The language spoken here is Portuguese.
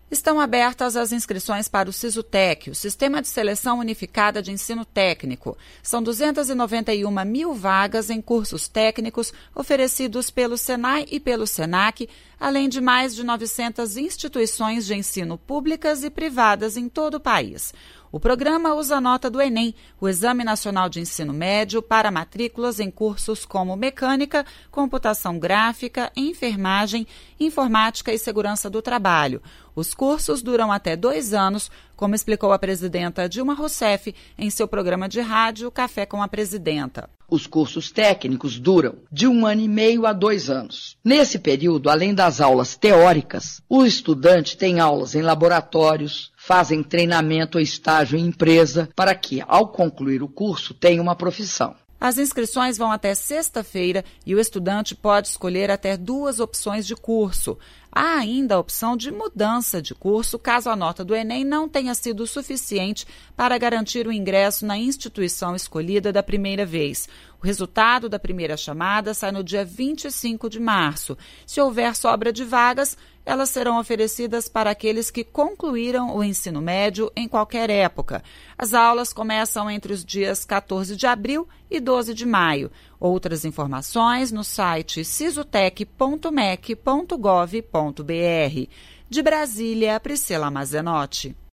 Estão abertas as inscrições para o Sisutec, o Sistema de Seleção Unificada de Ensino Técnico. São 291 mil vagas em cursos técnicos oferecidos pelo Senai e pelo Senac, além de mais de 900 instituições de ensino públicas e privadas em todo o país. O programa usa a nota do Enem, o Exame Nacional de Ensino Médio, para matrículas em cursos como mecânica, computação gráfica, enfermagem, informática e segurança do trabalho. Os cursos duram até 2 anos, como explicou a presidenta Dilma Rousseff em seu programa de rádio Café com a Presidenta. Os cursos técnicos duram de 1 ano e meio a 2 anos. Nesse período, além das aulas teóricas, o estudante tem aulas em laboratórios, fazem treinamento ou estágio em empresa, para que, ao concluir o curso, tenha uma profissão. As inscrições vão até sexta-feira e o estudante pode escolher até 2 opções de curso. Há ainda a opção de mudança de curso, caso a nota do Enem não tenha sido suficiente para garantir o ingresso na instituição escolhida da primeira vez. O resultado da primeira chamada sai no dia 25 de março. Se houver sobra de vagas, elas serão oferecidas para aqueles que concluíram o ensino médio em qualquer época. As aulas começam entre os dias 14 de abril e 12 de maio. Outras informações no site sisutec.mec.gov.br. De Brasília, Priscila Mazenotti.